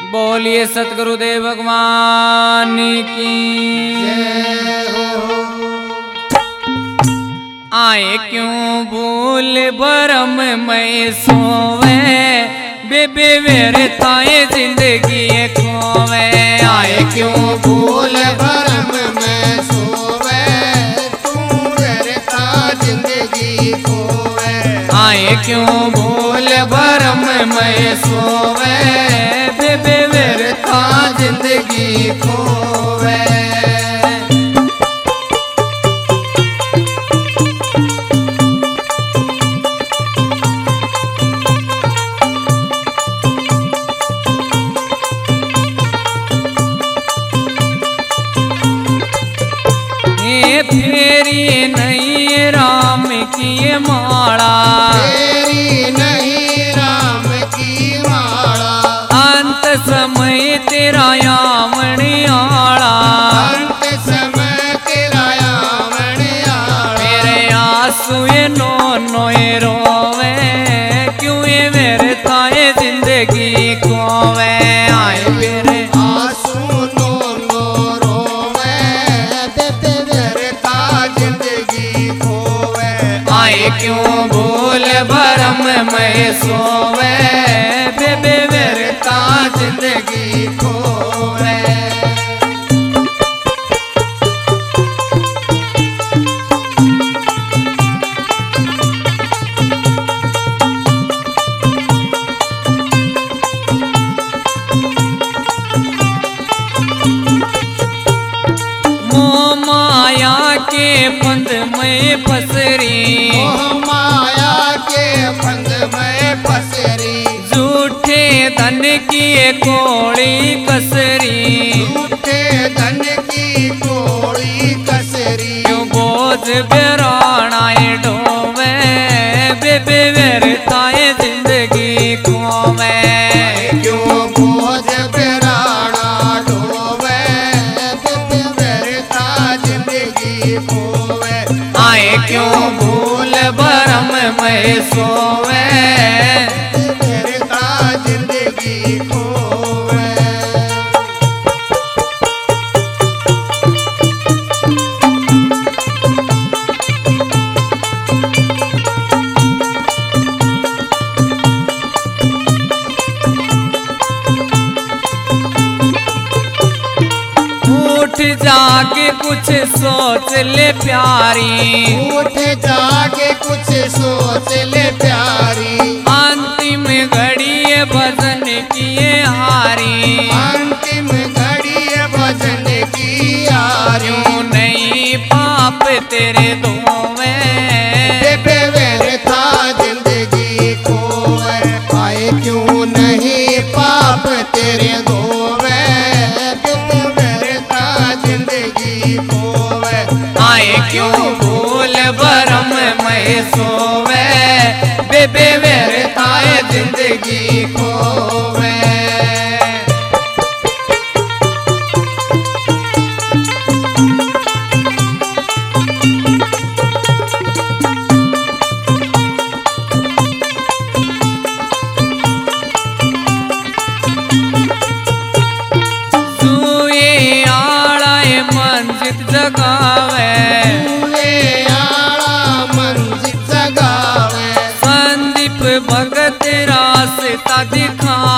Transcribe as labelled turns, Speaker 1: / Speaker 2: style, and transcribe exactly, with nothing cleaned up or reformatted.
Speaker 1: बोलिए सतगुरुदेव भगवान की
Speaker 2: जय हो।
Speaker 1: आए क्यों भूल भरम में सोवे बेबे वेरताए जिंदगी खोवे।
Speaker 2: आए क्यों भूल भरम में सोवे तू वेरता जिंदगी खोवे।
Speaker 1: आए क्यों भूल भरम में सोवे बेबे वेरता जिंदगी खोवे। फेरी नहीं राम की माला,
Speaker 2: तेरी नहीं राम की माला।
Speaker 1: अंत समय तेरा यावण आला।
Speaker 2: अंत समय तेरा यावण आला।
Speaker 1: मेरे आंसू ये नो नोए रोवे क्यों ये वेरताए जिंदगी खोवे। आए मेरे
Speaker 2: आंसू नो नो रोवे बेबे वेरता जिंदगी खोवे।
Speaker 1: आए क्यों भूल भरम में सोवे बेबे वेरता जिंदगी खोवे। मोह माया के फंद में फसरी,
Speaker 2: मोह माया के फंद में फसरी।
Speaker 1: झूठे धन की कोड़ी कसरी।
Speaker 2: झूठे धन की कोड़ी कसरी।
Speaker 1: क्यों बोझ बेरानाए डोवे बेबे वेरताए जिंदगी खोवे।
Speaker 2: क्यों बोझ बेराना ढोवे बेबे वेरता जिंदगी खोवे।
Speaker 1: आए क्यों भूल भरम में सोवे
Speaker 2: वेरता जिंदगी खोवे।
Speaker 1: उठ जाके कुछ सोच ले प्यारी।
Speaker 2: उठ जाके कुछ सोच ले प्यारी।
Speaker 1: अंतिम घड़ी भजन किए हारी।
Speaker 2: अंतिम घड़ी भजन की यारी।
Speaker 1: क्यों नहीं पाप तेरे दोवे
Speaker 2: बेबे वेरता जिंदगी खोवे। आए क्यों नहीं पाप तेरे धोवे बेबे वेरता जिंदगी खोवे।
Speaker 1: आए क्यों भूल भरम में सोवे बेबे वेरताए जिंदगी खोवे। सुए आड़ाए मंजित जगावे।
Speaker 2: तूने आला मंजिल जगावे।
Speaker 1: संदीप भगत रास्ता दिखा